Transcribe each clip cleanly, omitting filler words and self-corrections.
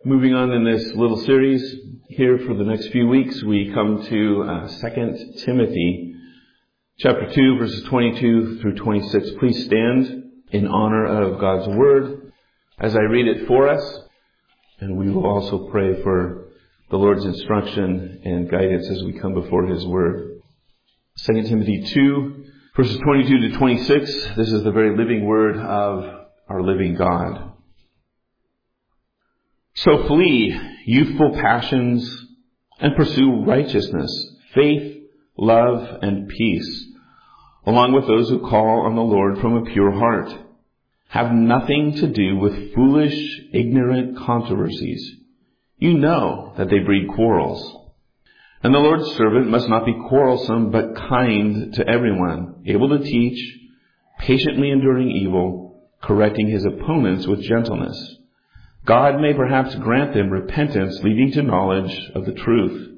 Moving on in this little series here for the next few weeks, we come to 2 Timothy chapter 2, verses 22 through 26. Please stand in honor of God's Word as I read it for us, and we will also pray for the Lord's instruction and guidance as we come before His Word. 2 Timothy 2, verses 22 to 26. This is the very living Word of our living God. So flee youthful passions and pursue righteousness, faith, love, and peace, along with those who call on the Lord from a pure heart. Have nothing to do with foolish, ignorant controversies. You know that they breed quarrels. And the Lord's servant must not be quarrelsome, but kind to everyone, able to teach, patiently enduring evil, correcting his opponents with gentleness. God may perhaps grant them repentance leading to knowledge of the truth.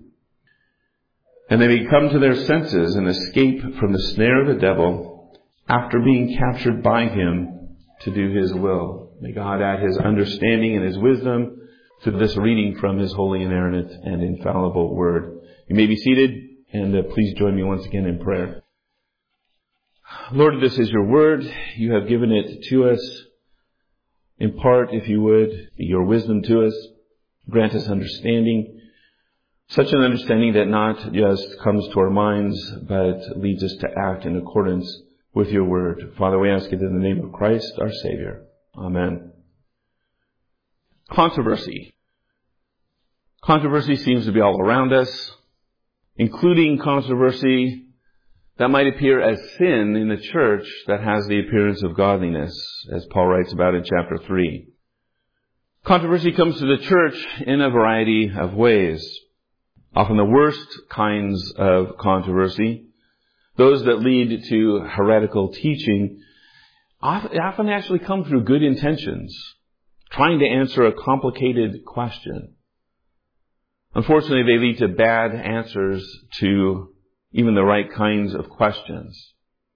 And they may come to their senses and escape from the snare of the devil after being captured by him to do his will. May God add his understanding and his wisdom to this reading from his holy, inerrant, and infallible word. You may be seated, and please join me once again in prayer. Lord, this is your word. You have given it to us. Impart, if you would, your wisdom to us. Grant us understanding. Such an understanding that not just comes to our minds, but leads us to act in accordance with your word. Father, we ask it in the name of Christ, our Savior. Amen. Controversy. Controversy seems to be all around us, including controversy that might appear as sin in the church that has the appearance of godliness, as Paul writes about in chapter 3. Controversy comes to the church in a variety of ways. Often the worst kinds of controversy, those that lead to heretical teaching, often actually come through good intentions, trying to answer a complicated question. Unfortunately, they lead to bad answers to even the right kinds of questions.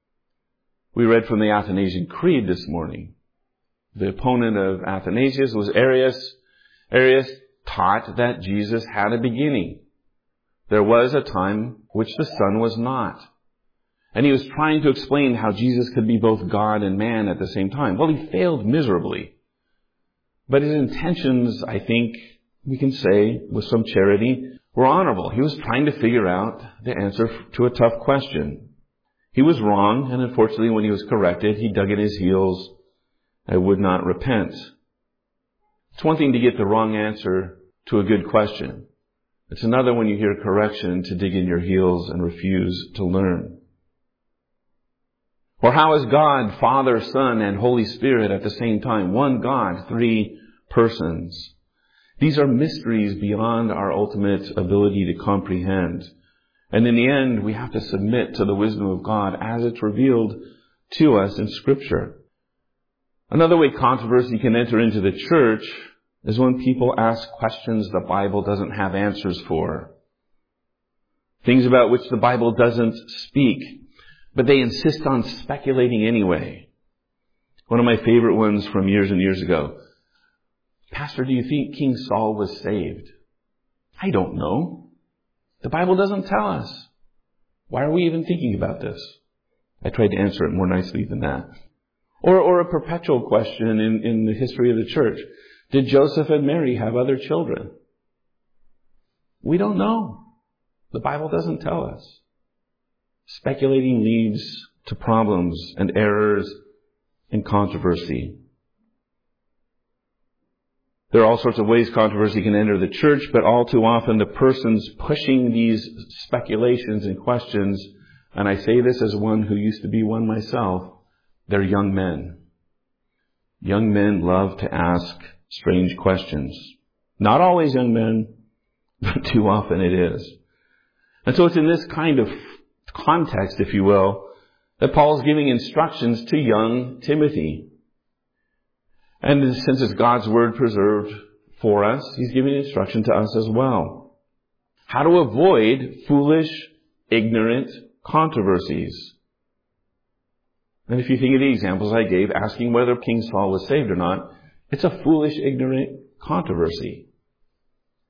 We read from the Athanasian Creed this morning. The opponent of Athanasius was Arius. Arius taught that Jesus had a beginning. There was a time which the Son was not. And he was trying to explain how Jesus could be both God and man at the same time. Well, he failed miserably. But his intentions, I think we can say with some charity, were honorable. He was trying to figure out the answer to a tough question. He was wrong, and unfortunately when he was corrected, he dug in his heels and would not repent. It's one thing to get the wrong answer to a good question. It's another when you hear correction to dig in your heels and refuse to learn. Or how is God, Father, Son, and Holy Spirit at the same time? One God, three persons. These are mysteries beyond our ultimate ability to comprehend. And in the end, we have to submit to the wisdom of God as it's revealed to us in Scripture. Another way controversy can enter into the church is when people ask questions the Bible doesn't have answers for. Things about which the Bible doesn't speak, but they insist on speculating anyway. One of my favorite ones from years and years ago. Pastor, do you think King Saul was saved? I don't know. The Bible doesn't tell us. Why are we even thinking about this? I tried to answer it more nicely than that. Or a perpetual question in the history of the church. Did Joseph and Mary have other children? We don't know. The Bible doesn't tell us. Speculating leads to problems and errors and controversy. There are all sorts of ways controversy can enter the church, but all too often the persons pushing these speculations and questions, and I say this as one who used to be one myself, they're young men. Young men love to ask strange questions. Not always young men, but too often it is. And so it's in this kind of context, if you will, that Paul's giving instructions to young Timothy. And since it's God's Word preserved for us, he's giving instruction to us as well. How to avoid foolish, ignorant controversies. And if you think of the examples I gave, asking whether King Saul was saved or not, it's a foolish, ignorant controversy.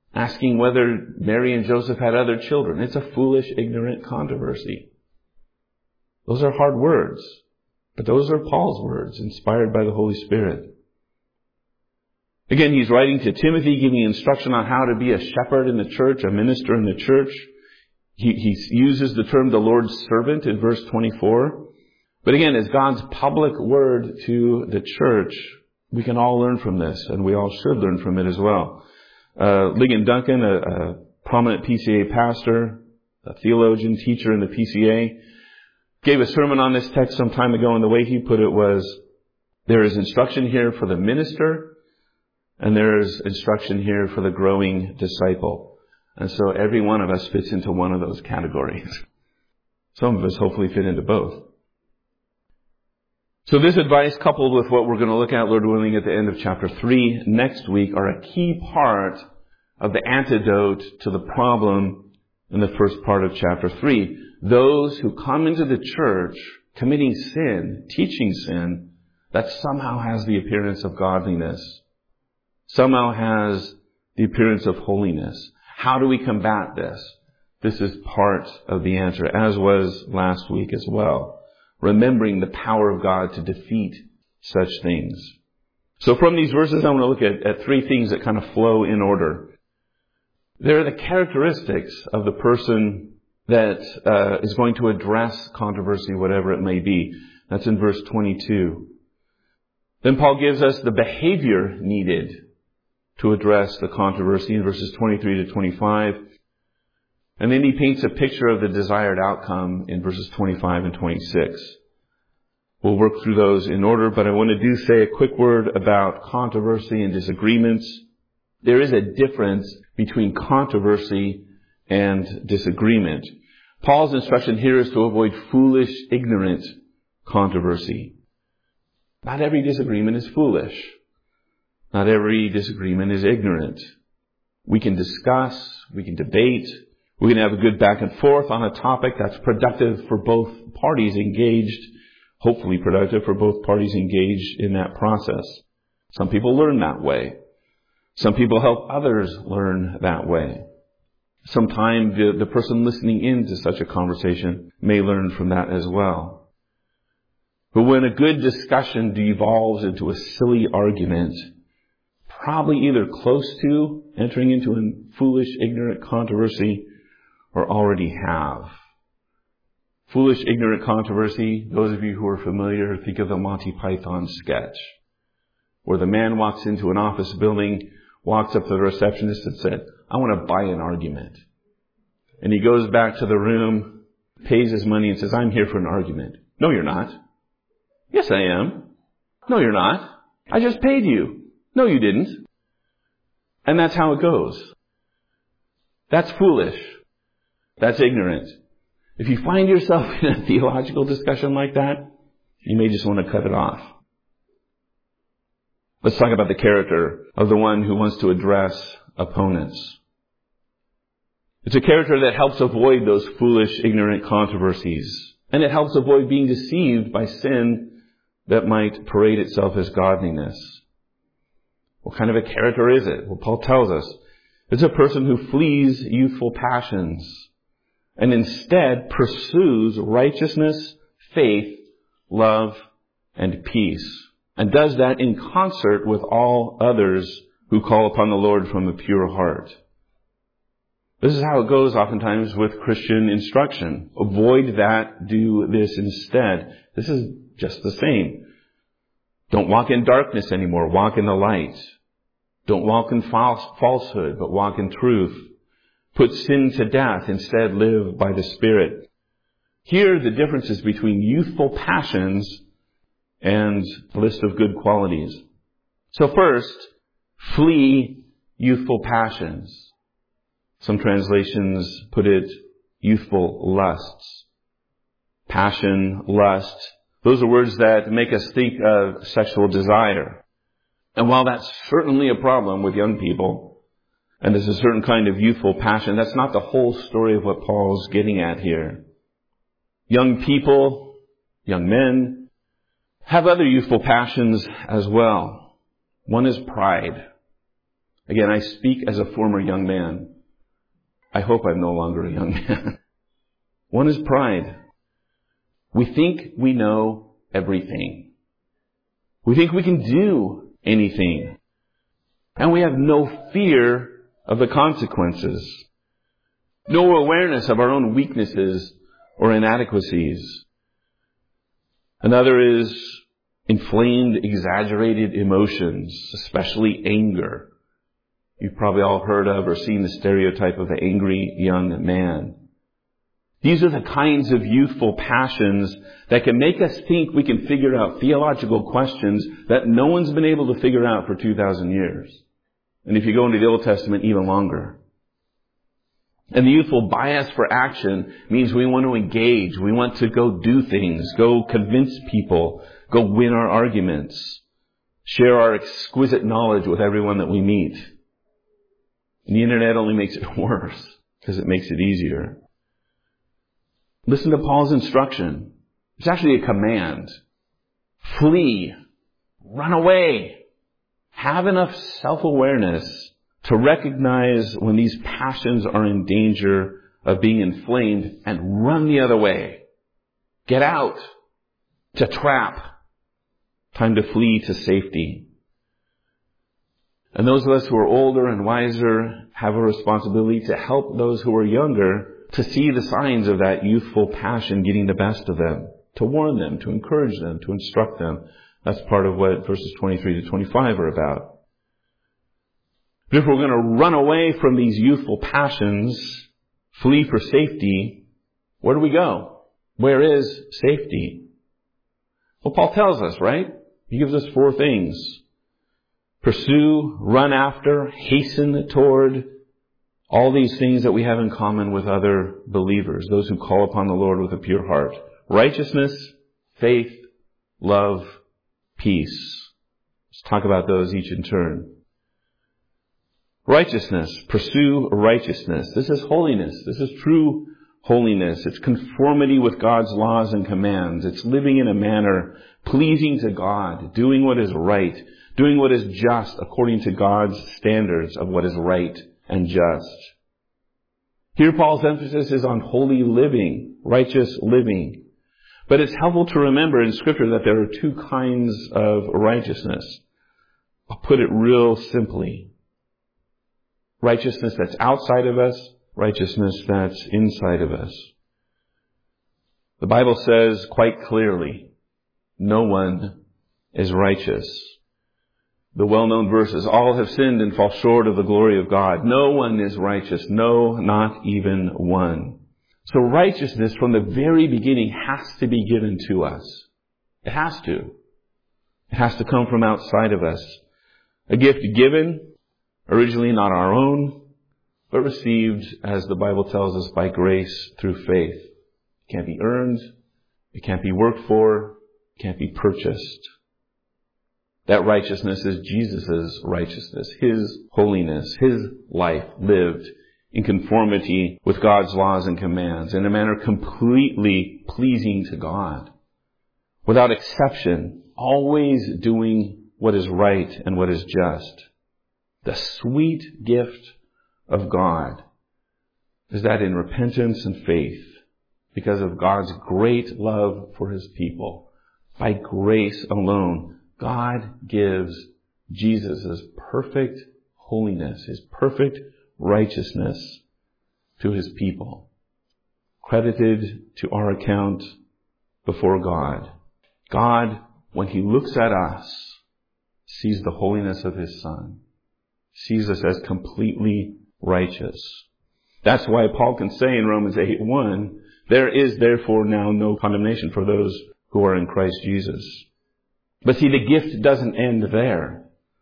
asking whether Mary and Joseph had other children. It's a foolish, ignorant controversy. Those are hard words, but those are Paul's words, inspired by the Holy Spirit. Again, he's writing to Timothy, giving instruction on how to be a shepherd in the church, a minister in the church. He uses the term the Lord's servant in verse 24. But again, as God's public word to the church, we can all learn from this, and we all should learn from it as well. Ligon Duncan, a prominent PCA pastor, a theologian, teacher in the PCA, gave a sermon on this text some time ago, and the way he put it was, there is instruction here for the minister, and there is instruction here for the growing disciple. And so every one of us fits into one of those categories. Some of us hopefully fit into both. So this advice, coupled with what we're going to look at, Lord willing, at the end of chapter 3 next week, are a key part of the antidote to the problem in the first part of chapter 3. Those who come into the church committing sin, teaching sin, that somehow has the appearance of godliness, somehow has the appearance of holiness. How do we combat this? This is part of the answer, as was last week as well. Remembering the power of God to defeat such things. So from these verses, I want to look at three things that kind of flow in order. There are the characteristics of the person that is going to address controversy, whatever it may be. That's in verse 22. Then Paul gives us the behavior needed to address the controversy in verses 23 to 25. And then he paints a picture of the desired outcome in verses 25 and 26. We'll work through those in order, but I want to say a quick word about controversy and disagreements. There is a difference between controversy and disagreement. Paul's instruction here is to avoid foolish, ignorant controversy. Not every disagreement is foolish. Not every disagreement is ignorant. We can discuss, we can debate, we can have a good back and forth on a topic that's productive for both parties engaged, hopefully productive for both parties engaged in that process. Some people learn that way. Some people help others learn that way. Sometimes the person listening into such a conversation may learn from that as well. But when a good discussion devolves into a silly argument, probably either close to entering into a foolish, ignorant controversy or already have. Foolish, ignorant controversy, those of you who are familiar, think of the Monty Python sketch, where the man walks into an office building, walks up to the receptionist and said, I want to buy an argument. And he goes back to the room, pays his money and says, I'm here for an argument. No, you're not. Yes, I am. No, you're not. I just paid you. No, you didn't. And that's how it goes. That's foolish. That's ignorant. If you find yourself in a theological discussion like that, you may just want to cut it off. Let's talk about the character of the one who wants to address opponents. It's a character that helps avoid those foolish, ignorant controversies. And it helps avoid being deceived by sin that might parade itself as godliness. What kind of a character is it? Well, Paul tells us it's a person who flees youthful passions and instead pursues righteousness, faith, love, and peace, and does that in concert with all others who call upon the Lord from a pure heart. This is how it goes oftentimes with Christian instruction. Avoid that, do this instead. This is just the same. Don't walk in darkness anymore, walk in the light. Don't walk in falsehood, but walk in truth. Put sin to death, instead live by the Spirit. Here the difference is between youthful passions and a list of good qualities. So first, flee youthful passions. Some translations put it youthful lusts. Passion, lust. Those are words that make us think of sexual desire. And while that's certainly a problem with young people, and there's a certain kind of youthful passion, that's not the whole story of what Paul's getting at here. Young people, young men, have other youthful passions as well. One is pride. Again, I speak as a former young man. I hope I'm no longer a young man. One is pride. We think we know everything. We think we can do anything. And we have no fear of the consequences. No awareness of our own weaknesses or inadequacies. Another is inflamed, exaggerated emotions, especially anger. You've probably all heard of or seen the stereotype of the angry young man. These are the kinds of youthful passions that can make us think we can figure out theological questions that no one's been able to figure out for 2,000 years. And if you go into the Old Testament, even longer. And the youthful bias for action means we want to engage. We want to go do things, go convince people, go win our arguments, share our exquisite knowledge with everyone that we meet. And the internet only makes it worse because it makes it easier. Listen to Paul's instruction. It's actually a command. Flee. Run away. Have enough self-awareness to recognize when these passions are in danger of being inflamed and run the other way. Get out. It's a trap. Time to flee to safety. And those of us who are older and wiser have a responsibility to help those who are younger to see the signs of that youthful passion getting the best of them, to warn them, to encourage them, to instruct them. That's part of what verses 23 to 25 are about. But if we're going to run away from these youthful passions, flee for safety, where do we go? Where is safety? Well, Paul tells us, right? He gives us 4 things. Pursue, run after, hasten toward, all these things that we have in common with other believers, those who call upon the Lord with a pure heart. Righteousness, faith, love, peace. Let's talk about those each in turn. Righteousness. Pursue righteousness. This is holiness. This is true holiness. It's conformity with God's laws and commands. It's living in a manner pleasing to God, doing what is right, doing what is just according to God's standards of what is right and just. Here Paul's emphasis is on holy living, righteous living. But it's helpful to remember in Scripture that there are 2 kinds of righteousness. I'll put it real simply. Righteousness that's outside of us, righteousness that's inside of us. The Bible says quite clearly, no one is righteous. The well-known verses, all have sinned and fall short of the glory of God. No one is righteous. No, not even one. So righteousness from the very beginning has to be given to us. It has to. It has to come from outside of us. A gift given, originally not our own, but received, as the Bible tells us, by grace through faith. It can't be earned. It can't be worked for. It can't be purchased. That righteousness is Jesus' righteousness, His holiness, His life lived in conformity with God's laws and commands in a manner completely pleasing to God. Without exception, always doing what is right and what is just. The sweet gift of God is that in repentance and faith, because of God's great love for His people, by grace alone, God gives Jesus' perfect holiness, His perfect righteousness to His people, credited to our account before God. God, when He looks at us, sees the holiness of His Son, sees us as completely righteous. That's why Paul can say in Romans 8:1, there is therefore now no condemnation for those who are in Christ Jesus. But see, the gift doesn't end there.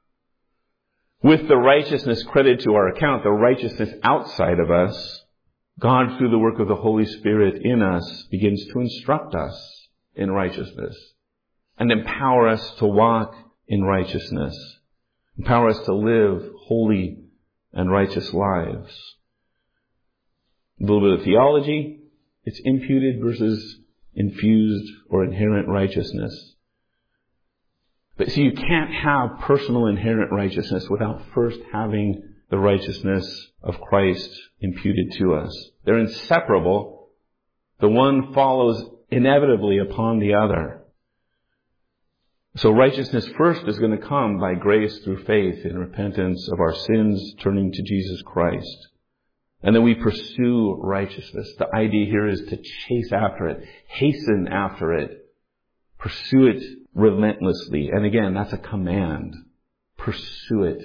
With the righteousness credited to our account, the righteousness outside of us, God, through the work of the Holy Spirit in us, begins to instruct us in righteousness and empower us to walk in righteousness, empower us to live holy and righteous lives. A little bit of theology, it's imputed versus infused or inherent righteousness. But see, you can't have personal inherent righteousness without first having the righteousness of Christ imputed to us. They're inseparable. The one follows inevitably upon the other. So righteousness first is going to come by grace through faith in repentance of our sins, turning to Jesus Christ. And then we pursue righteousness. The idea here is to chase after it, hasten after it, pursue it relentlessly. And again, that's a command. Pursue it.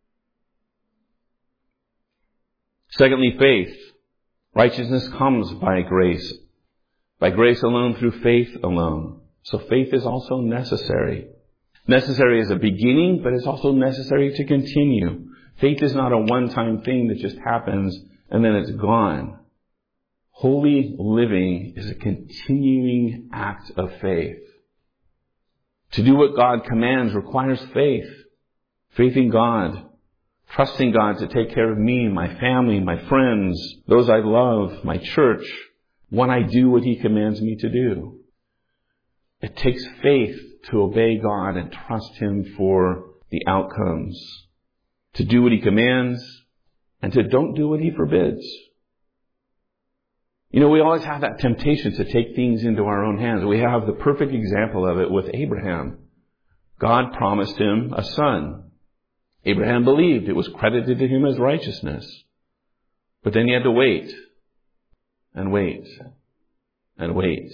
Secondly, faith. Righteousness comes by grace. By grace alone, through faith alone. So faith is also necessary. Necessary as a beginning, but it's also necessary to continue. Faith is not a one-time thing that just happens and then it's gone. Holy living is a continuing act of faith. To do what God commands requires faith. Faith in God. Trusting God to take care of me, my family, my friends, those I love, my church, when I do what He commands me to do. It takes faith to obey God and trust Him for the outcomes. To do what He commands and to don't do what He forbids. You know, we always have that temptation to take things into our own hands. We have the perfect example of it with Abraham. God promised him a son. Abraham believed. It was credited to him as righteousness. But then he had to wait and wait and wait.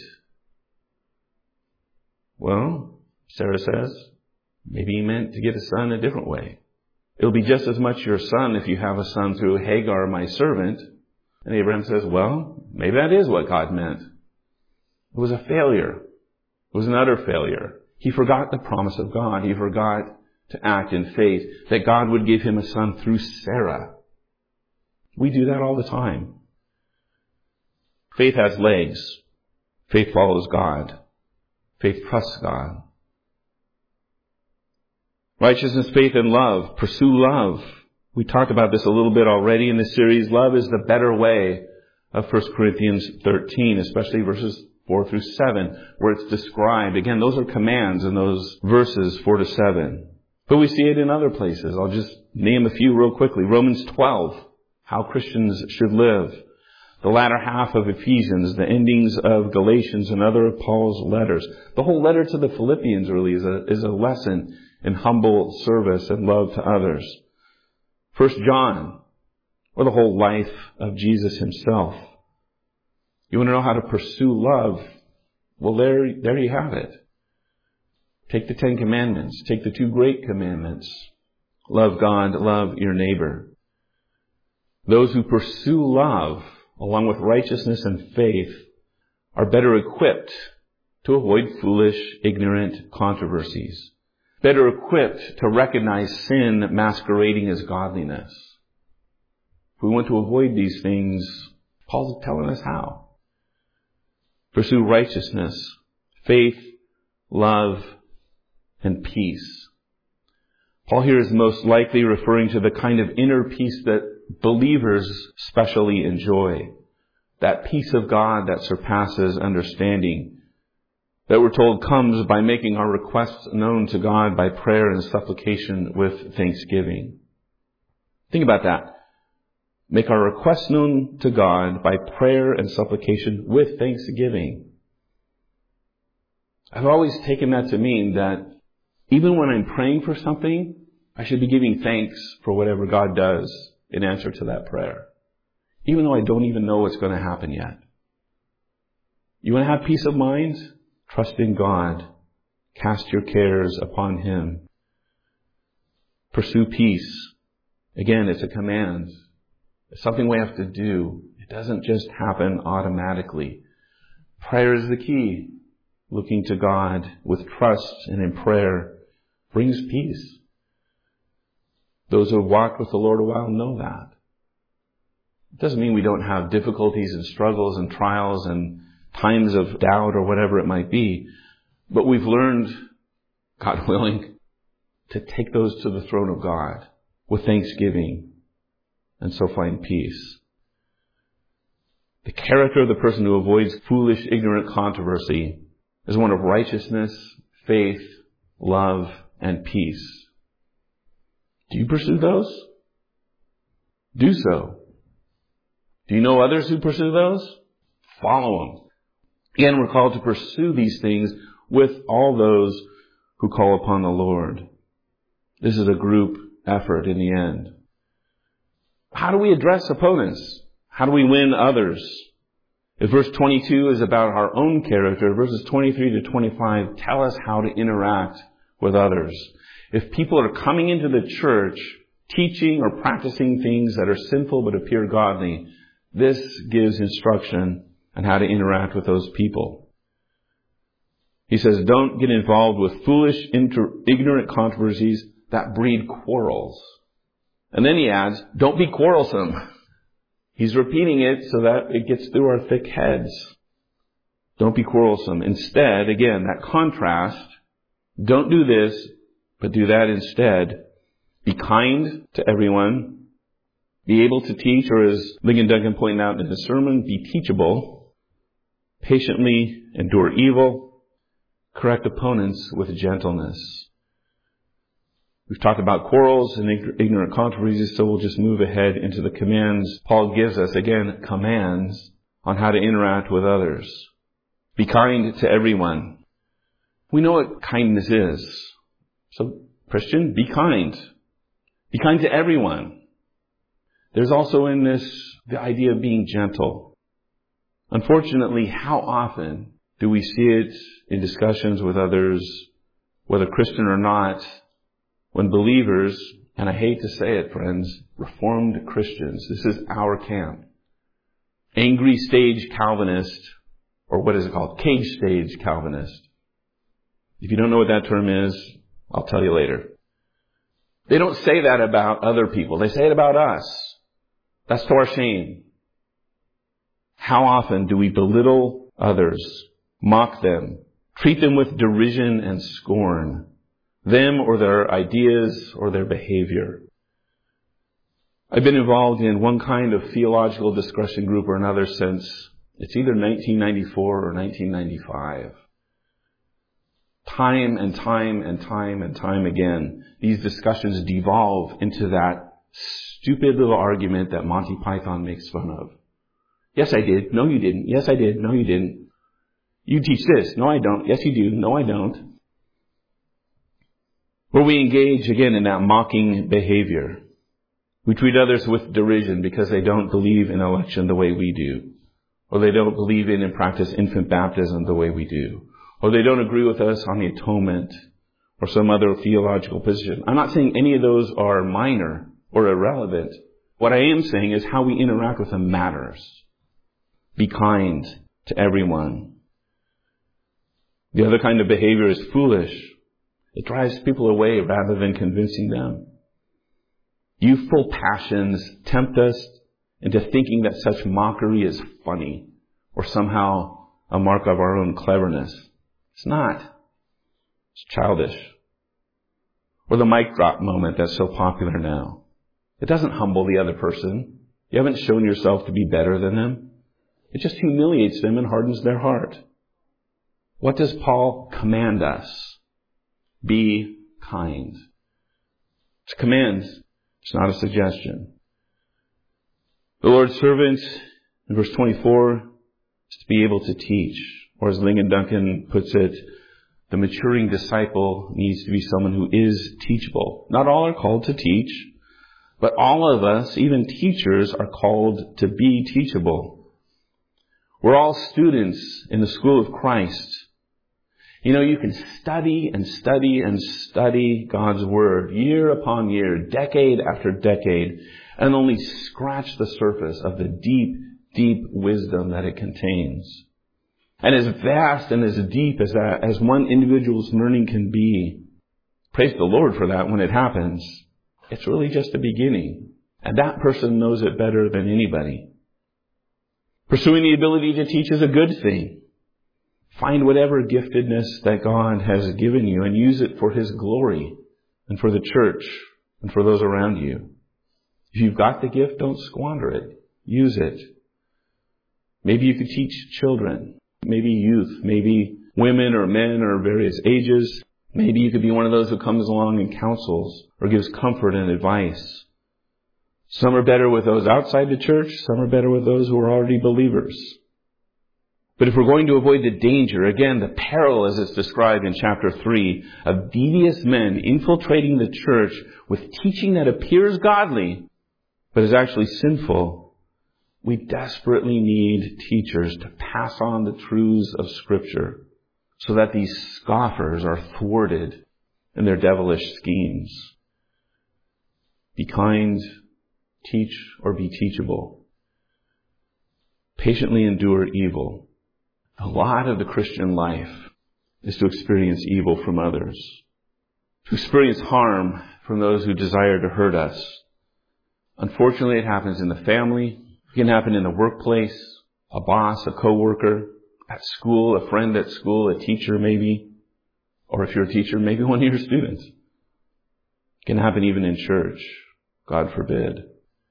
Well, Sarah says, maybe he meant to get a son a different way. It'll be just as much your son if you have a son through Hagar, my servant. And Abraham says, well, maybe that is what God meant. It was a failure. It was an utter failure. He forgot the promise of God. He forgot to act in faith that God would give him a son through Sarah. We do that all the time. Faith has legs. Faith follows God. Faith trusts God. Righteousness, faith, and love. Pursue love. We talked about this a little bit already in this series. Love is the better way of 1 Corinthians 13, especially verses 4 through 7, where it's described. Again, those are commands in those verses 4 to 7. But we see it in other places. I'll just name a few real quickly. Romans 12, how Christians should live. The latter half of Ephesians, the endings of Galatians and other of Paul's letters. The whole letter to the Philippians really is a lesson in humble service and love to others. 1 John, or the whole life of Jesus himself. You want to know how to pursue love? Well, there you have it. Take the 10 commandments. Take the 2 great commandments. Love God, love your neighbor. Those who pursue love, along with righteousness and faith, are better equipped to avoid foolish, ignorant controversies. Better equipped to recognize sin masquerading as godliness. If we want to avoid these things, Paul's telling us how. Pursue righteousness, faith, love, and peace. Paul here is most likely referring to the kind of inner peace that believers specially enjoy. That peace of God that surpasses understanding. That we're told comes by making our requests known to God by prayer and supplication with thanksgiving. Think about that. Make our requests known to God by prayer and supplication with thanksgiving. I've always taken that to mean that even when I'm praying for something, I should be giving thanks for whatever God does in answer to that prayer. Even though I don't even know what's going to happen yet. You want to have peace of mind? Trust in God. Cast your cares upon Him. Pursue peace. Again, it's a command. It's something we have to do. It doesn't just happen automatically. Prayer is the key. Looking to God with trust and in prayer brings peace. Those who have walked with the Lord a while know that. It doesn't mean we don't have difficulties and struggles and trials and times of doubt or whatever it might be. But we've learned, God willing, to take those to the throne of God with thanksgiving and so find peace. The character of the person who avoids foolish, ignorant controversy is one of righteousness, faith, love, and peace. Do you pursue those? Do so. Do you know others who pursue those? Follow them. Again, we're called to pursue these things with all those who call upon the Lord. This is a group effort in the end. How do we address opponents? How do we win others? If verse 22 is about our own character, verses 23 to 25 tell us how to interact with others. If people are coming into the church teaching or practicing things that are sinful but appear godly, this gives instruction on how to interact with those people. He says, don't get involved with foolish, ignorant controversies that breed quarrels. And then he adds, don't be quarrelsome. He's repeating it so that it gets through our thick heads. Don't be quarrelsome. Instead, again, that contrast, don't do this, but do that instead. Be kind to everyone. Be able to teach, or as Ligon Duncan pointed out in his sermon, be teachable. Patiently endure evil. Correct opponents with gentleness. We've talked about quarrels and ignorant controversies, so we'll just move ahead into the commands. Paul gives us, again, commands on how to interact with others. Be kind to everyone. We know what kindness is. So, Christian, be kind. Be kind to everyone. There's also in this the idea of being gentle. Unfortunately, how often do we see it in discussions with others, whether Christian or not, when believers, and I hate to say it, friends, Reformed Christians, this is our camp, angry stage Calvinist, or what is it called? Cage stage Calvinist. If you don't know what that term is, I'll tell you later. They don't say that about other people. They say it about us. That's to our shame. How often do we belittle others, mock them, treat them with derision and scorn, them or their ideas or their behavior? I've been involved in one kind of theological discussion group or another since it's either 1994 or 1995. Time and time and time and time again, these discussions devolve into that stupid little argument that Monty Python makes fun of. Yes, I did. No, you didn't. Yes, I did. No, you didn't. You teach this. No, I don't. Yes, you do. No, I don't. Where we engage again in that mocking behavior. We treat others with derision because they don't believe in election the way we do. Or they don't believe in and practice infant baptism the way we do. Or they don't agree with us on the atonement or some other theological position. I'm not saying any of those are minor or irrelevant. What I am saying is how we interact with them matters. Be kind to everyone. The other kind of behavior is foolish. It drives people away rather than convincing them. Youthful passions tempt us into thinking that such mockery is funny or somehow a mark of our own cleverness. It's not. It's childish. Or the mic drop moment that's so popular now. It doesn't humble the other person. You haven't shown yourself to be better than them. It just humiliates them and hardens their heart. What does Paul command us? Be kind. It's a command. It's not a suggestion. The Lord's servant, in verse 24, is to be able to teach. Or as Ligon Duncan puts it, the maturing disciple needs to be someone who is teachable. Not all are called to teach, but all of us, even teachers, are called to be teachable. We're all students in the school of Christ. You know, you can study and study and study God's Word year upon year, decade after decade, and only scratch the surface of the deep, deep wisdom that it contains. And as vast and as deep as that, as one individual's learning can be, praise the Lord for that when it happens, it's really just the beginning. And that person knows it better than anybody. Pursuing the ability to teach is a good thing. Find whatever giftedness that God has given you and use it for His glory and for the church and for those around you. If you've got the gift, don't squander it. Use it. Maybe you could teach children. Maybe youth, maybe women or men or various ages. Maybe you could be one of those who comes along and counsels or gives comfort and advice. Some are better with those outside the church. Some are better with those who are already believers. But if we're going to avoid the danger, again, the peril as it's described in chapter 3, of devious men infiltrating the church with teaching that appears godly, but is actually sinful, we desperately need teachers to pass on the truths of Scripture so that these scoffers are thwarted in their devilish schemes. Be kind, teach, or be teachable. Patiently endure evil. A lot of the Christian life is to experience evil from others, to experience harm from those who desire to hurt us. Unfortunately, it happens in the family. It can happen in the workplace, a boss, a coworker, at school, a friend at school, a teacher maybe, or if you're a teacher, maybe one of your students. It can happen even in church, God forbid.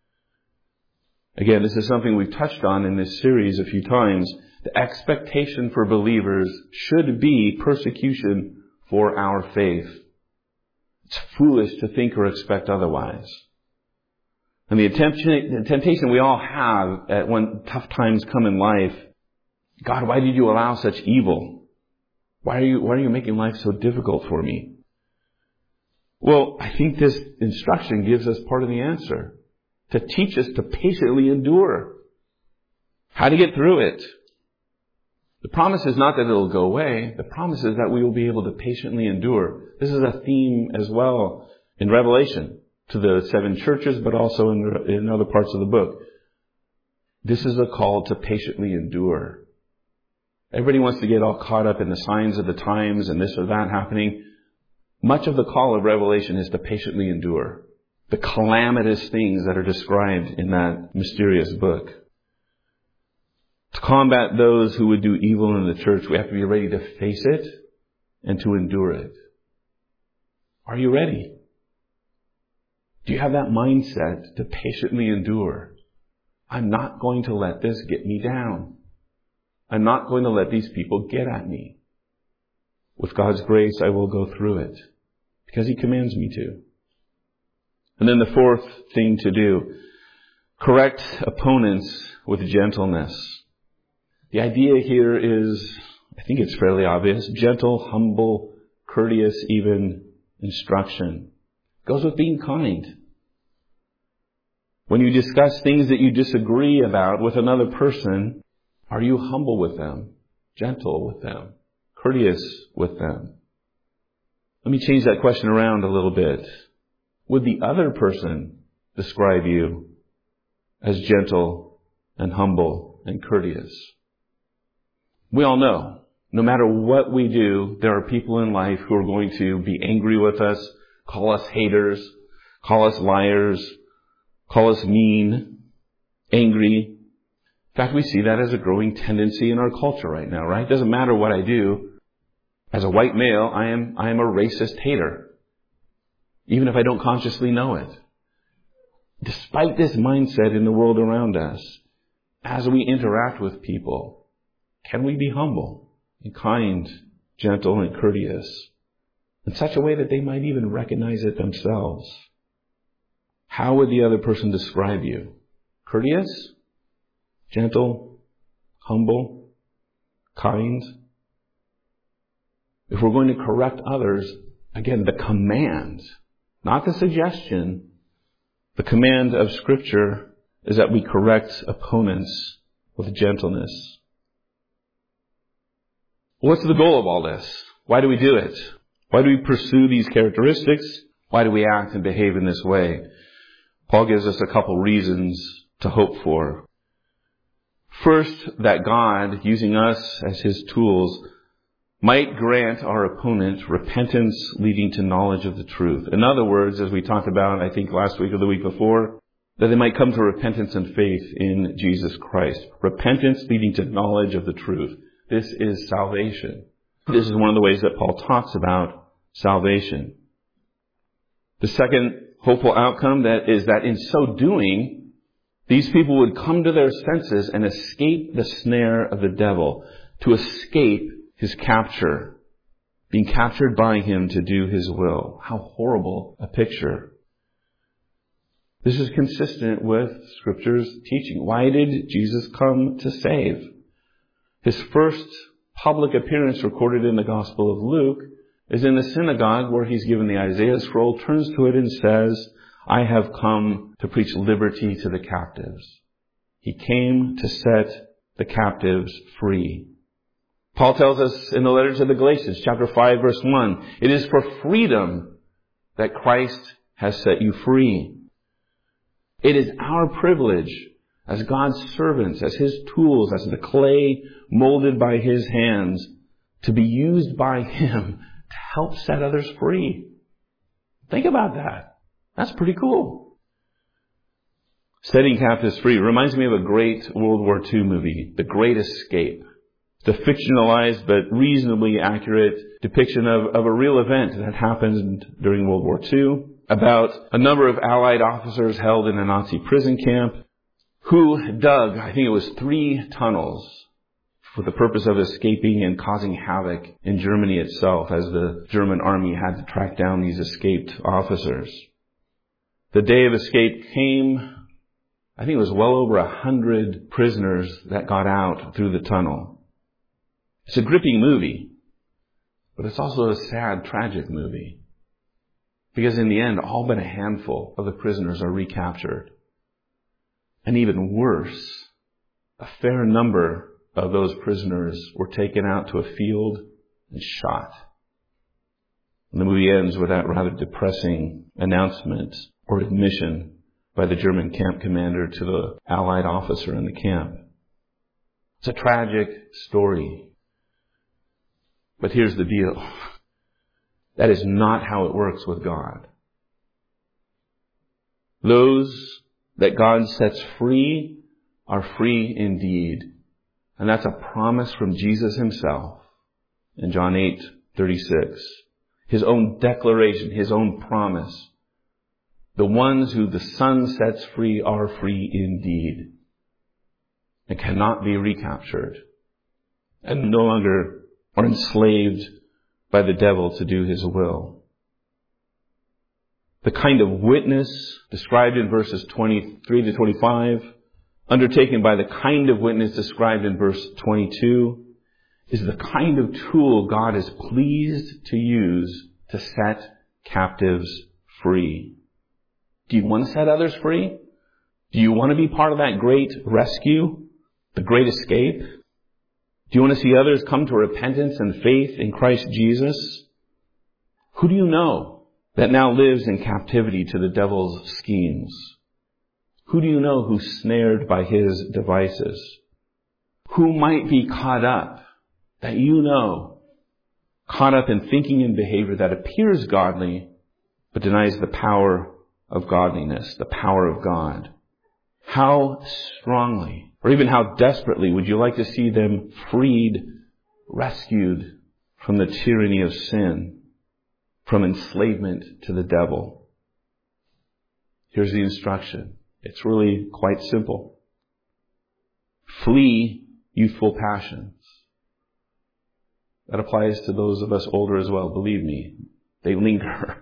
Again, this is something we've touched on in this series a few times. The expectation for believers should be persecution for our faith. It's foolish to think or expect otherwise. And the temptation we all have at when tough times come in life, God, why did you allow such evil? Why are you making life so difficult for me? Well, I think this instruction gives us part of the answer. To teach us to patiently endure. How to get through it. The promise is not that it'll go away. The promise is that we will be able to patiently endure. This is a theme as well in Revelation to the 7 churches, but also in other parts of the book. This is a call to patiently endure. Everybody wants to get all caught up in the signs of the times and this or that happening. Much of the call of Revelation is to patiently endure the calamitous things that are described in that mysterious book. To combat those who would do evil in the church, we have to be ready to face it and to endure it. Are you ready? Do you have that mindset to patiently endure? I'm not going to let this get me down. I'm not going to let these people get at me. With God's grace, I will go through it because He commands me to. And then the fourth thing to do, correct opponents with gentleness. The idea here is, I think it's fairly obvious, gentle, humble, courteous, even instruction. It goes with being kind. When you discuss things that you disagree about with another person, are you humble with them, gentle with them, courteous with them? Let me change that question around a little bit. Would the other person describe you as gentle and humble and courteous? We all know, no matter what we do, there are people in life who are going to be angry with us, call us haters, call us liars, call us mean, angry. In fact, we see that as a growing tendency in our culture right now, right? It doesn't matter what I do. As a white male, I am a racist hater. Even if I don't consciously know it. Despite this mindset in the world around us, as we interact with people, can we be humble and kind, gentle and courteous in such a way that they might even recognize it themselves? How would the other person describe you? Courteous? Gentle? Humble? Kind? If we're going to correct others, again, the command, not the suggestion, the command of Scripture is that we correct opponents with gentleness. What's the goal of all this? Why do we do it? Why do we pursue these characteristics? Why do we act and behave in this way? Paul gives us a couple reasons to hope for. First, that God, using us as His tools, might grant our opponent repentance leading to knowledge of the truth. In other words, as we talked about, I think last week or the week before, that they might come to repentance and faith in Jesus Christ. Repentance leading to knowledge of the truth. This is salvation. This is one of the ways that Paul talks about salvation. The second hopeful outcome is that in so doing, these people would come to their senses and escape the snare of the devil, to escape his capture. being captured by him to do his will. How horrible a picture. This is consistent with Scripture's teaching. Why did Jesus come to save? His first public appearance recorded in the Gospel of Luke is in the synagogue where he's given the Isaiah scroll, turns to it and says, I have come to preach liberty to the captives. He came to set the captives free. Paul tells us in the letter to the Galatians, chapter 5, verse 1, it is for freedom that Christ has set you free. It is our privilege as God's servants, as His tools, as the clay molded by His hands, to be used by Him to help set others free. Think about that. That's pretty cool. Setting captives free reminds me of a great World War II movie, The Great Escape. It's a fictionalized but reasonably accurate depiction of a real event that happened during World War II about a number of Allied officers held in a Nazi prison camp who dug, I think it was 3 tunnels for the purpose of escaping and causing havoc in Germany itself as the German army had to track down these escaped officers. The day of escape came. I think it was well over 100 prisoners that got out through the tunnel. It's a gripping movie, but it's also a sad, tragic movie. Because in the end, all but a handful of the prisoners are recaptured. And even worse, a fair number of those prisoners were taken out to a field and shot. And the movie ends with that rather depressing announcement or admission by the German camp commander to the Allied officer in the camp. It's a tragic story. But here's the deal. That is not how it works with God. Those that God sets free are free indeed. And that's a promise from Jesus Himself in John 8:36. His own declaration, His own promise. The ones who the Son sets free are free indeed. And cannot be recaptured. And no longer are enslaved by the devil to do his will. The kind of witness described in verses 23 to 25, undertaken by the kind of witness described in verse 22, is the kind of tool God is pleased to use to set captives free. Do you want to set others free? Do you want to be part of that great rescue, the great escape? Do you want to see others come to repentance and faith in Christ Jesus? Who do you know that now lives in captivity to the devil's schemes? Who do you know who's snared by his devices? Who might be caught up, that you know, caught up in thinking and behavior that appears godly, but denies the power of godliness, the power of God? How strongly, or even how desperately would you like to see them freed, rescued from the tyranny of sin, from enslavement to the devil? Here's the instruction. It's really quite simple. Flee youthful passions. That applies to those of us older as well. Believe me, they linger.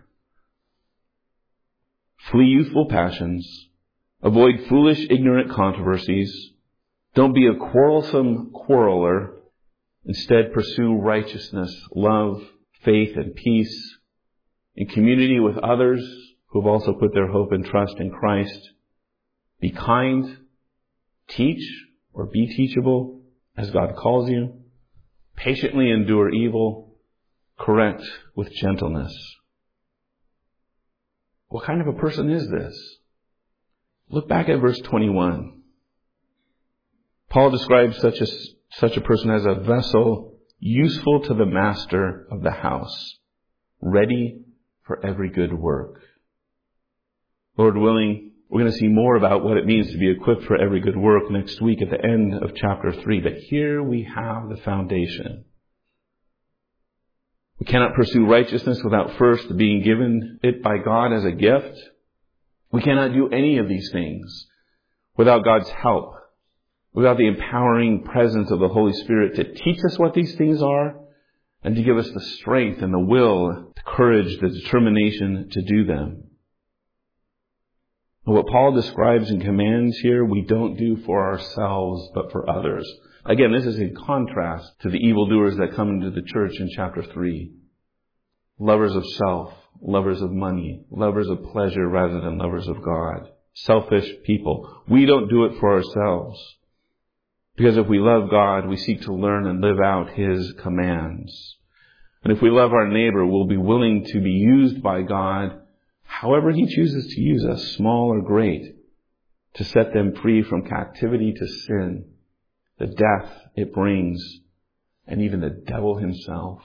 Flee youthful passions. Avoid foolish, ignorant controversies. Don't be a quarrelsome quarreler. Instead, pursue righteousness, love, faith, and peace in community with others who have also put their hope and trust in Christ. Be kind. Teach or be teachable as God calls you. Patiently endure evil. Correct with gentleness. What kind of a person is this? Look back at verse 21. Paul describes such a person as a vessel useful to the master of the house, ready for every good work. Lord willing, we're going to see more about what it means to be equipped for every good work next week at the end of chapter 3. But here we have the foundation. We cannot pursue righteousness without first being given it by God as a gift. We cannot do any of these things without God's help, without the empowering presence of the Holy Spirit to teach us what these things are and to give us the strength and the will, the courage, the determination to do them. What Paul describes and commands here, we don't do for ourselves, but for others. Again, this is in contrast to the evildoers that come into the church in chapter 3. Lovers of self, lovers of money, lovers of pleasure rather than lovers of God. Selfish people. We don't do it for ourselves. Because if we love God, we seek to learn and live out His commands. And if we love our neighbor, we'll be willing to be used by God however He chooses to use us, small or great, to set them free from captivity to sin, the death it brings, and even the devil himself.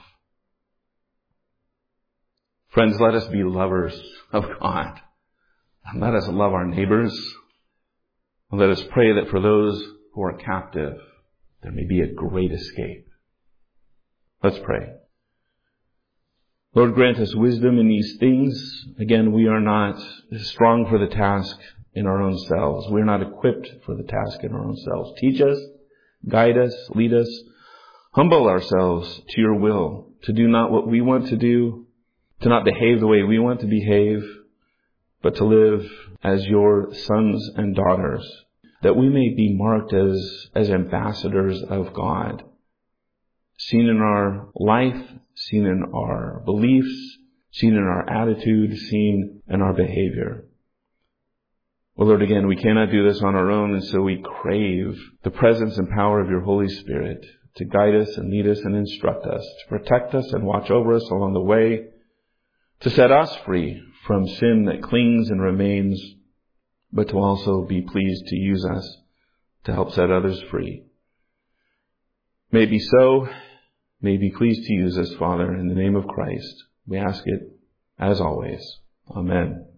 Friends, let us be lovers of God. And let us love our neighbors. And let us pray that for those who are captive, there may be a great escape. Let's pray. Lord, grant us wisdom in these things. Again, we are not strong for the task in our own selves. We're not equipped for the task in our own selves. Teach us, guide us, lead us, humble ourselves to your will, to do not what we want to do, to not behave the way we want to behave, but to live as your sons and daughters, that we may be marked as ambassadors of God, seen in our life, seen in our beliefs, seen in our attitude, seen in our behavior. Well, Lord, again, we cannot do this on our own, and so we crave the presence and power of your Holy Spirit to guide us and lead us and instruct us, to protect us and watch over us along the way, to set us free from sin that clings and remains, but to also be pleased to use us to help set others free. May it be so. May you be pleased to use us, Father, in the name of Christ. We ask it, as always. Amen.